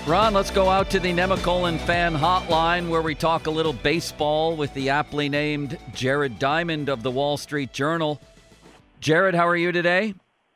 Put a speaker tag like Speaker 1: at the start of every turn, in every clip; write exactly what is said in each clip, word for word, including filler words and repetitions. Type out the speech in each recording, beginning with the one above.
Speaker 1: Ron, let's go out to the Nemacolin fan hotline where we talk a little baseball with the aptly named Jared Diamond of the Wall Street Journal. Jared, how are you today?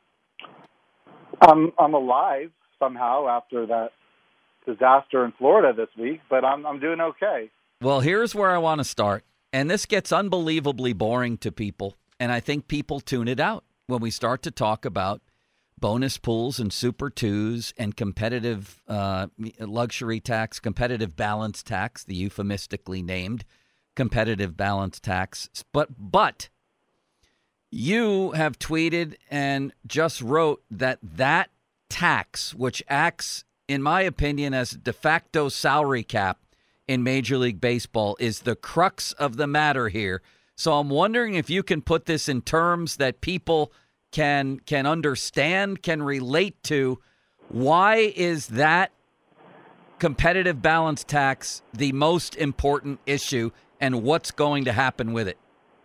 Speaker 2: I'm I'm alive somehow after that disaster in Florida this week, but I'm I'm doing okay.
Speaker 1: Well, here's where I want to start. And this gets unbelievably boring to people, and I think people tune it out when we start to talk about bonus pools and Super Twos and competitive uh, luxury tax, competitive balance tax, the euphemistically named competitive balance tax. But but you have tweeted and just wrote that that tax, which acts, in my opinion, as a de facto salary cap in Major League Baseball, is the crux of the matter here. So I'm wondering if you can put this in terms that people can can understand, can relate to. Why is that competitive balance tax the most important issue, and what's going to happen with it?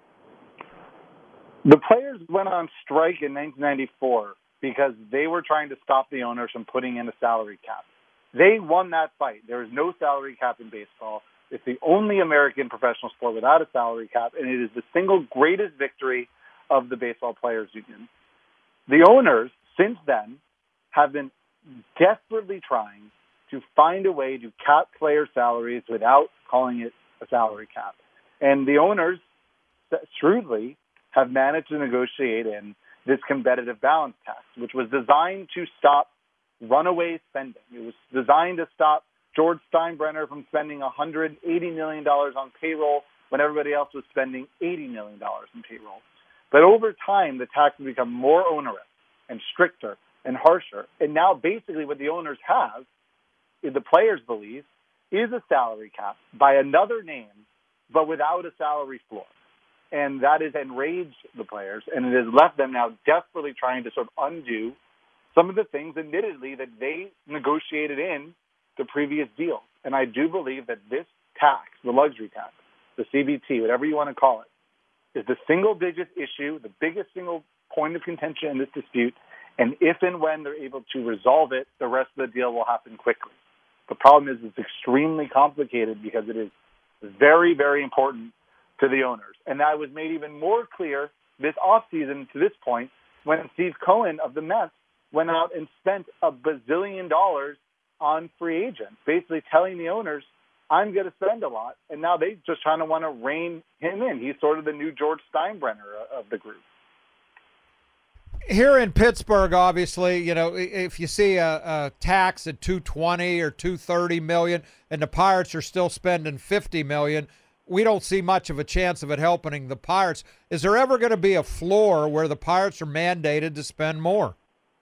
Speaker 2: The players went on strike in nineteen ninety-four because they were trying to stop the owners from putting in a salary cap. They won that fight. There is no salary cap in baseball. It's the only American professional sport without a salary cap, and it is the single greatest victory of the Baseball Players Union. The owners, since then, have been desperately trying to find a way to cap player salaries without calling it a salary cap. And the owners, shrewdly, have managed to negotiate in this competitive balance tax, which was designed to stop runaway spending. It was designed to stop George Steinbrenner from spending one hundred eighty million dollars on payroll when everybody else was spending eighty million dollars in payroll. But over time, the tax has become more onerous and stricter and harsher. And now basically what the owners have, the players believe, is a salary cap by another name, but without a salary floor. And that has enraged the players, and it has left them now desperately trying to sort of undo some of the things, admittedly, that they negotiated in the previous deal. And I do believe that this tax, the luxury tax, the C B T, whatever you want to call it, is the single biggest issue, the biggest single point of contention in this dispute, and if and when they're able to resolve it, the rest of the deal will happen quickly. The problem is it's extremely complicated because it is very, very important to the owners. And that was made even more clear this offseason to this point when Steve Cohen of the Mets went out and spent a bazillion dollars on free agents, basically telling the owners, I'm going to spend a lot, and now they just trying to want to rein him in. He's sort of the new George Steinbrenner of the group.
Speaker 3: Here in Pittsburgh, obviously, you know, if you see a, a tax at two twenty or two thirty million, and the Pirates are still spending fifty million, we don't see much of a chance of it helping the Pirates. Is there ever going to be a floor where the Pirates are mandated to spend more?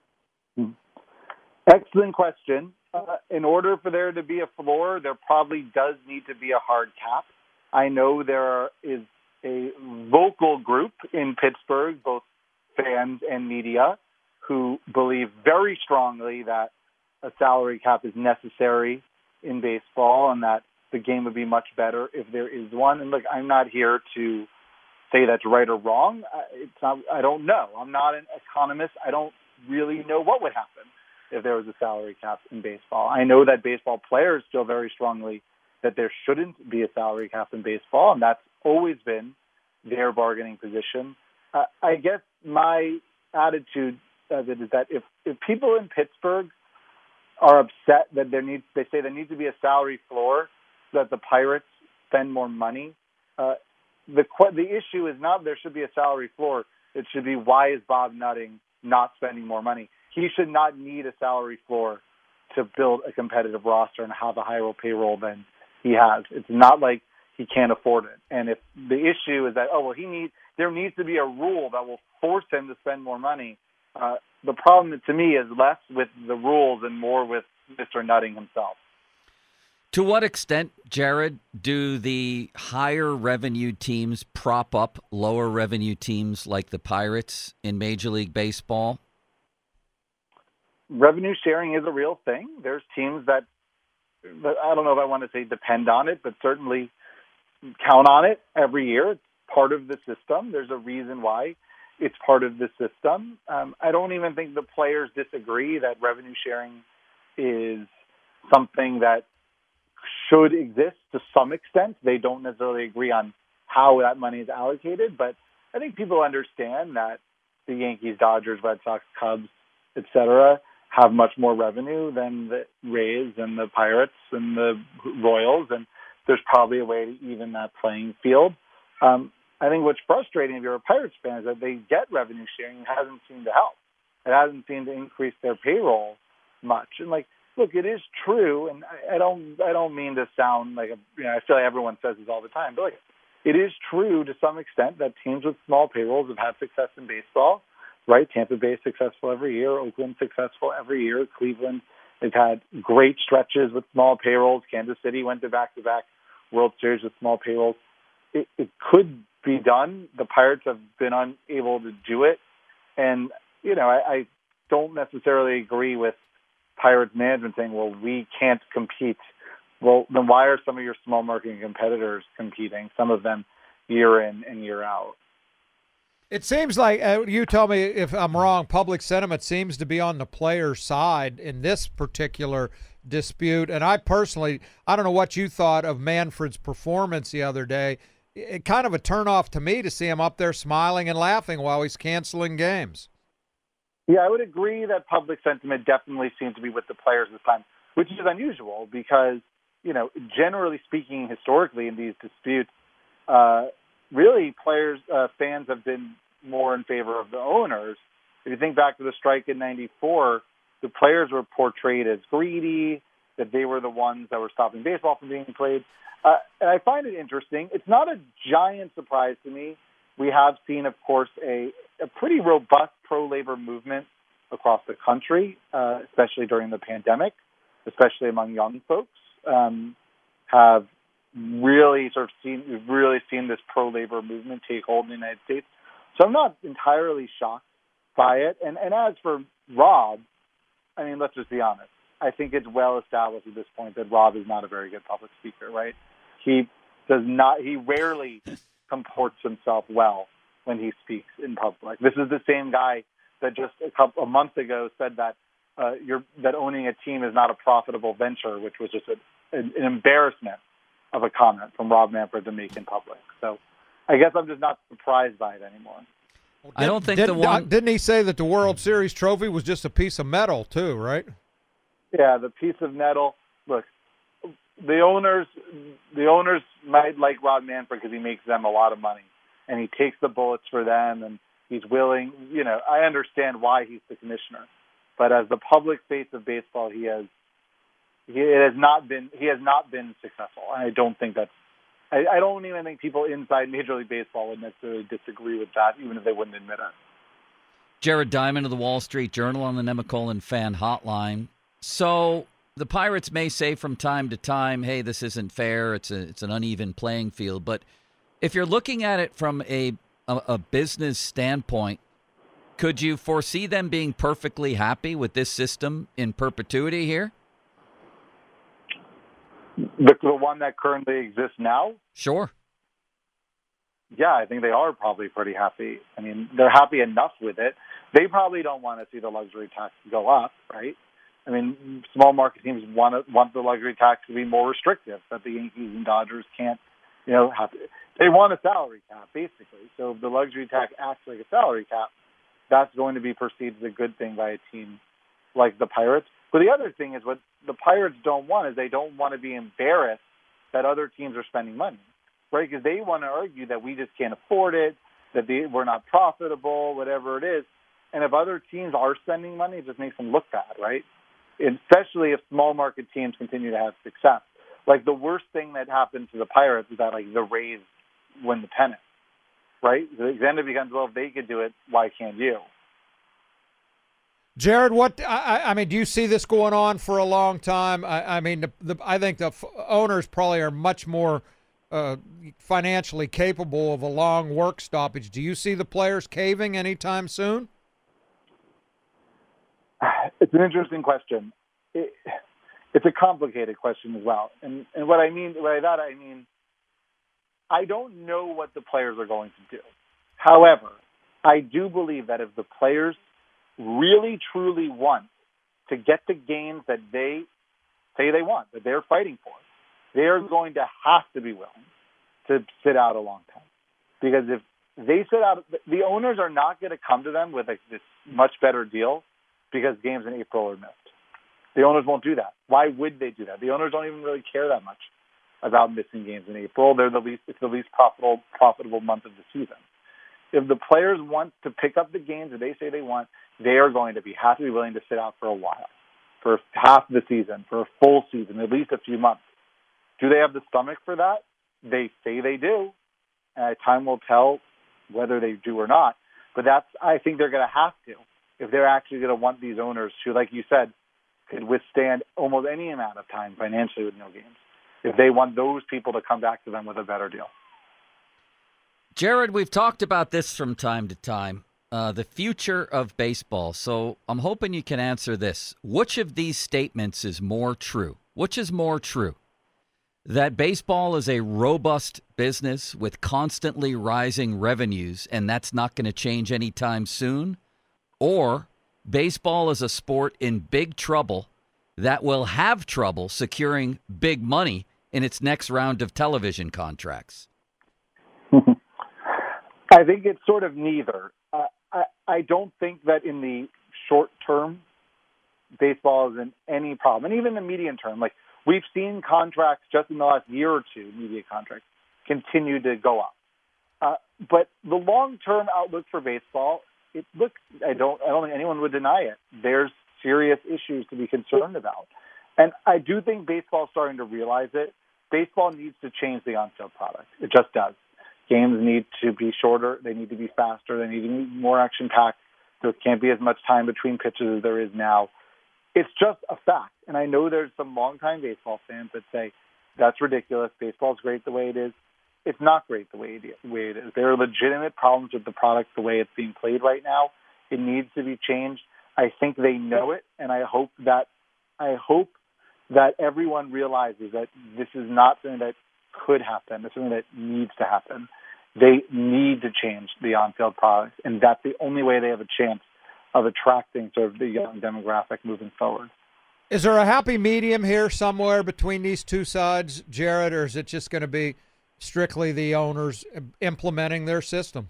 Speaker 2: Excellent question. Uh, in order for there to be a floor, there probably does need to be a hard cap. I know there is a vocal group in Pittsburgh, both fans and media, who believe very strongly that a salary cap is necessary in baseball and that the game would be much better if there is one. And look, I'm not here to say that's right or wrong. It's not, I don't know. I'm not an economist. I don't really know what would happen if there was a salary cap in baseball. I know that baseball players feel very strongly that there shouldn't be a salary cap in baseball, and that's always been their bargaining position. Uh, I guess my attitude of it is that if, if people in Pittsburgh are upset that there needs, they say there needs to be a salary floor so that the Pirates spend more money, uh, the the issue is not there should be a salary floor. It should be, why is Bob Nutting not spending more money? He should not need a salary floor to build a competitive roster and have a higher payroll than he has. It's not like he can't afford it. And if the issue is that, oh, well, he needs, there needs to be a rule that will force him to spend more money, uh, the problem to me is less with the rules and more with Mister Nutting himself.
Speaker 1: To what extent, Jared, do the higher revenue teams prop up lower revenue teams like the Pirates in Major League Baseball?
Speaker 2: Revenue sharing is a real thing. There's teams that, I don't know if I want to say depend on it, but certainly count on it every year. It's part of the system. There's a reason why it's part of the system. Um, I don't even think the players disagree that revenue sharing is something that should exist to some extent. They don't necessarily agree on how that money is allocated, but I think people understand that the Yankees, Dodgers, Red Sox, Cubs, et cetera, have much more revenue than the Rays and the Pirates and the Royals, and there's probably a way to even that playing field. Um, I think what's frustrating if you're a Pirates fan is that they get revenue sharing and it hasn't seemed to help. It hasn't seemed to increase their payroll much. And like, look, it is true, and I, I don't, I don't mean to sound like a, you know, I feel like everyone says this all the time, but like, it is true to some extent that teams with small payrolls have had success in baseball, right? Tampa Bay is successful every year, Oakland successful every year, Cleveland, they've had great stretches with small payrolls. Kansas City went to back-to-back World Series with small payrolls. It, it could be done. The Pirates have been unable to do it. And, you know, I, I don't necessarily agree with Pirates management saying, well, we can't compete. Well, then why are some of your small market competitors competing, some of them year in and year out?
Speaker 3: It seems like, uh, you tell me if I'm wrong, public sentiment seems to be on the player's side in this particular dispute. And I personally, I don't know what you thought of Manfred's performance the other day. It kind of a turnoff to me to see him up there smiling and laughing while he's canceling games.
Speaker 2: Yeah, I would agree that public sentiment definitely seems to be with the players this time, which is unusual because, you know, generally speaking, historically in these disputes, uh, really players, uh, fans have been more in favor of the owners. If you think back to the strike in ninety-four, the players were portrayed as greedy, that they were the ones that were stopping baseball from being played. Uh, and I find it interesting. It's not a giant surprise to me. We have seen, of course, a, a pretty robust pro-labor movement across the country, uh, especially during the pandemic, especially among young folks, um, have really sort of seen, we've really seen this pro-labor movement take hold in the United States. So I'm not entirely shocked by it. And, and as for Rob, I mean, let's just be honest. I think it's well established at this point that Rob is not a very good public speaker, right? He does not, he rarely comports himself well when he speaks in public. This is the same guy that just a couple a month ago said that uh, you're, that owning a team is not a profitable venture, which was just a, an, an embarrassment of a comment from Rob Manfred to make in public. So I guess I'm just not surprised by it anymore.
Speaker 3: Well,
Speaker 1: I don't think
Speaker 3: did,
Speaker 1: the one...
Speaker 3: uh, didn't he say that the World Series trophy was just a piece of metal too, right?
Speaker 2: Yeah, the piece of metal. Look, the owners, the owners might like Rob Manfred because he makes them a lot of money, and he takes the bullets for them, and he's willing. You know, I understand why he's the commissioner, but as the public face of baseball, he has, he has not been, he has not been successful. And I don't think that's. I, I don't even think people inside Major League Baseball would necessarily disagree with that, even if they wouldn't admit it.
Speaker 1: Jared Diamond of the Wall Street Journal on the Nemacolin Fan Hotline. So the Pirates may say from time to time, hey, this isn't fair, it's a, it's an uneven playing field. But if you're looking at it from a, a, a business standpoint, could you foresee them being perfectly happy with this system in perpetuity here?
Speaker 2: The, the one that currently exists now?
Speaker 1: Sure.
Speaker 2: Yeah, I think they are probably pretty happy. I mean, they're happy enough with it. They probably don't want to see the luxury tax go up, right? I mean, small market teams want to, want the luxury tax to be more restrictive, that the Yankees and Dodgers can't, you know, have to, they want a salary cap, basically. So if the luxury tax acts like a salary cap, that's going to be perceived as a good thing by a team like the Pirates. But the other thing is what the Pirates don't want is they don't want to be embarrassed that other teams are spending money, right? Because they want to argue that we just can't afford it, that they, we're not profitable, whatever it is. And if other teams are spending money, it just makes them look bad, right? Especially if small market teams continue to have success. Like the worst thing that happened to the Pirates is that like the Rays win the pennant, right? Then it becomes, well, if they could do it, why can't you?
Speaker 3: Jared, what I, I mean, do you see this going on for a long time? I, I mean, the, the, I think the f- owners probably are much more uh, financially capable of a long work stoppage. Do you see the players caving anytime soon?
Speaker 2: It's an interesting question. It, it's a complicated question as well. And, and what I mean by that, I mean, I don't know what the players are going to do. However, I do believe that if the players really, truly want to get the gains that they say they want, that they're fighting for, they're going to have to be willing to sit out a long time. Because if they sit out, the owners are not going to come to them with a, this much better deal because games in April are missed. The owners won't do that. Why would they do that? The owners don't even really care that much about missing games in April. They're the least, it's the least profitable profitable month of the season. If the players want to pick up the games that they say they want, they are going to be have to be willing to sit out for a while, for half the season, for a full season, at least a few months. Do they have the stomach for that? They say they do. And time will tell whether they do or not. But that's, I think they're going to have to if they're actually going to want these owners who, like you said, could withstand almost any amount of time financially with no games, if they want those people to come back to them with a better deal.
Speaker 1: Jared, we've talked about this from time to time, uh, the future of baseball. So I'm hoping you can answer this. Which of these statements is more true? Which is more true? That baseball is a robust business with constantly rising revenues, and that's not going to change anytime soon? Or baseball is a sport in big trouble that will have trouble securing big money in its next round of television contracts?
Speaker 2: I think it's sort of neither. Uh, I, I don't think that in the short term, baseball is in any problem. And even the medium term, like we've seen contracts just in the last year or two, media contracts, continue to go up. Uh, but the long-term outlook for baseball, it looks, I don't, I don't think anyone would deny it. There's serious issues to be concerned about. And I do think baseball is starting to realize it. Baseball needs to change the on-field product. It just does. Games need to be shorter. They need to be faster. They need to be more action-packed. There can't be as much time between pitches as there is now. It's just a fact. And I know there's some longtime baseball fans that say, that's ridiculous. Baseball's great the way it is. It's not great the way it is. There are legitimate problems with the product the way it's being played right now. It needs to be changed. I think they know it, and I hope that I hope that everyone realizes that this is not something that could happen. It's something that needs to happen. They need to change the on-field product, and that's the only way they have a chance of attracting sort of the young demographic moving forward.
Speaker 3: Is there a happy medium here somewhere between these two sides, Jared, or is it just going to be strictly the owners implementing their system?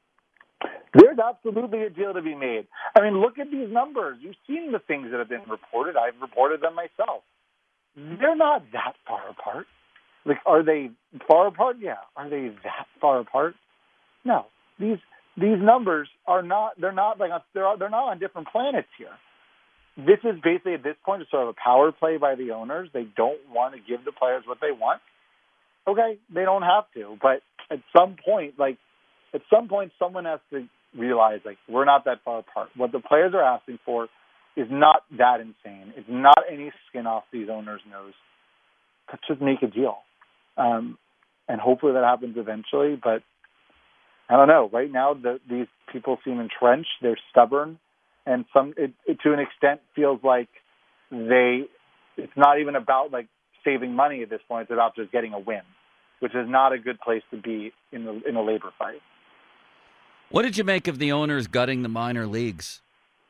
Speaker 2: There's absolutely a deal to be made. I mean, look at these numbers. You've seen the things that have been reported. I've reported them myself. They're not that far apart. Like, are they far apart? Yeah. Are they that far apart? No. These these numbers are not. They're not like they're they're not on different planets here. This is basically at this point sort of a power play by the owners. They don't want to give the players what they want. Okay, they don't have to, but at some point, like at some point, someone has to realize like we're not that far apart. What the players are asking for is not that insane. It's not any skin off these owners' nose. Let's just make a deal. Um, and hopefully that happens eventually. But I don't know. Right now, the, these people seem entrenched. They're stubborn, and some it, it, to an extent feels like they. It's not even about like saving money at this point. It's about just getting a win, which is not a good place to be in the in a labor fight.
Speaker 1: What did you make of the owners gutting the minor leagues?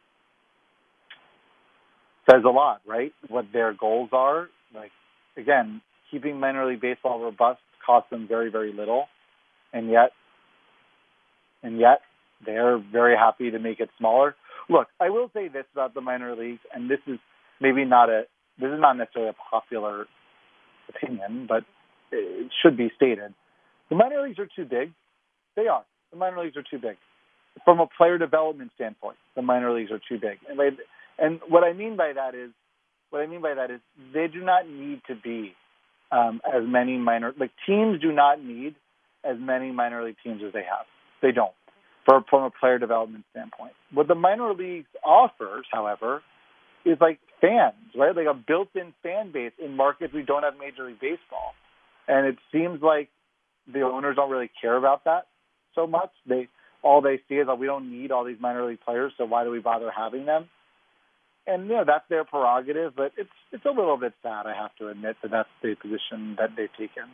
Speaker 2: Says a lot, right? What their goals are. Like again. Keeping minor league baseball robust costs them very, very little, and yet, and yet they're very happy to make it smaller. Look, I will say this about the minor leagues, and this is maybe not a, this is not necessarily a popular opinion, but it should be stated. The minor leagues are too big. They are. The minor leagues are too big. From a player development standpoint, the minor leagues are too big. And, they, and what I mean by that is, what I mean by that is they do not need to be Um, as many minor, like teams do not need as many minor league teams as they have. They don't, for, from a player development standpoint. What the minor leagues offers, however, is like fans, right? Like a built-in fan base in markets we don't have Major League Baseball. And it seems like the owners don't really care about that so much. They all they see is that we don't need all these minor league players, so why do we bother having them? And, you know, that's their prerogative, but it's it's a little bit sad, I have to admit, that that's the position that they've taken.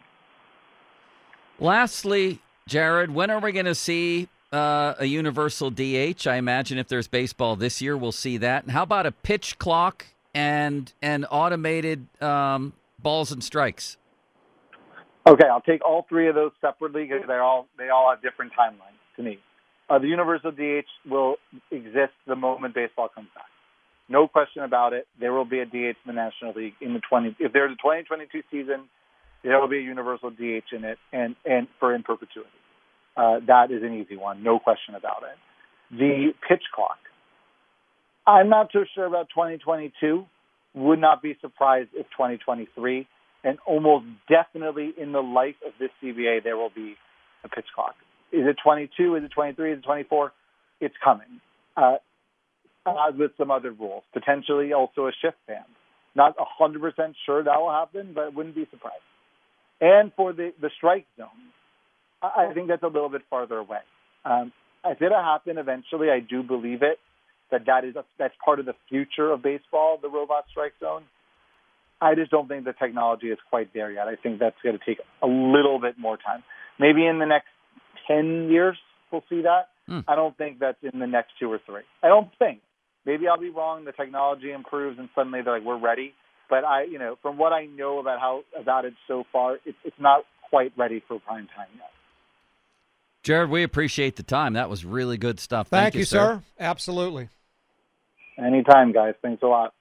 Speaker 1: Lastly, Jared, when are we going to see uh, a universal D H? I imagine if there's baseball this year, we'll see that. And how about a pitch clock and and automated um, balls and strikes?
Speaker 2: Okay, I'll take all three of those separately because they all they all have different timelines to me. Uh, the universal D H will exist the moment baseball comes back. No question about it. There will be a D H in the National League in the twenty. If there's a twenty twenty-two season, there will be a universal D H in it, and and for in perpetuity. Uh, that is an easy one, no question about it. The pitch clock. I'm not too sure about twenty twenty-two. Would not be surprised if twenty twenty-three, and almost definitely in the life of this C B A, there will be a pitch clock. Is it twenty-two? Is it twenty-three? Is it twenty-four? It's coming. Uh, as with some other rules, potentially also a shift ban. Not one hundred percent sure that will happen, but wouldn't be surprised. And for the, the strike zone, I think that's a little bit farther away. Um, if it'll happen eventually, I do believe it, that, that is a, that's part of the future of baseball, the robot strike zone. I just don't think the technology is quite there yet. I think that's going to take a little bit more time. Maybe in the next ten years we'll see that. Mm. I don't think that's in the next two or three. I don't think. Maybe I'll be wrong. The technology improves and suddenly they're like, we're ready. But I, you know, from what I know about how about it so far, it's it's not quite ready for prime time yet.
Speaker 1: Jared, we appreciate the time. That was really good stuff.
Speaker 3: Thank,
Speaker 1: Thank
Speaker 3: you,
Speaker 1: you,
Speaker 3: sir. Absolutely.
Speaker 2: Anytime, guys. Thanks a lot.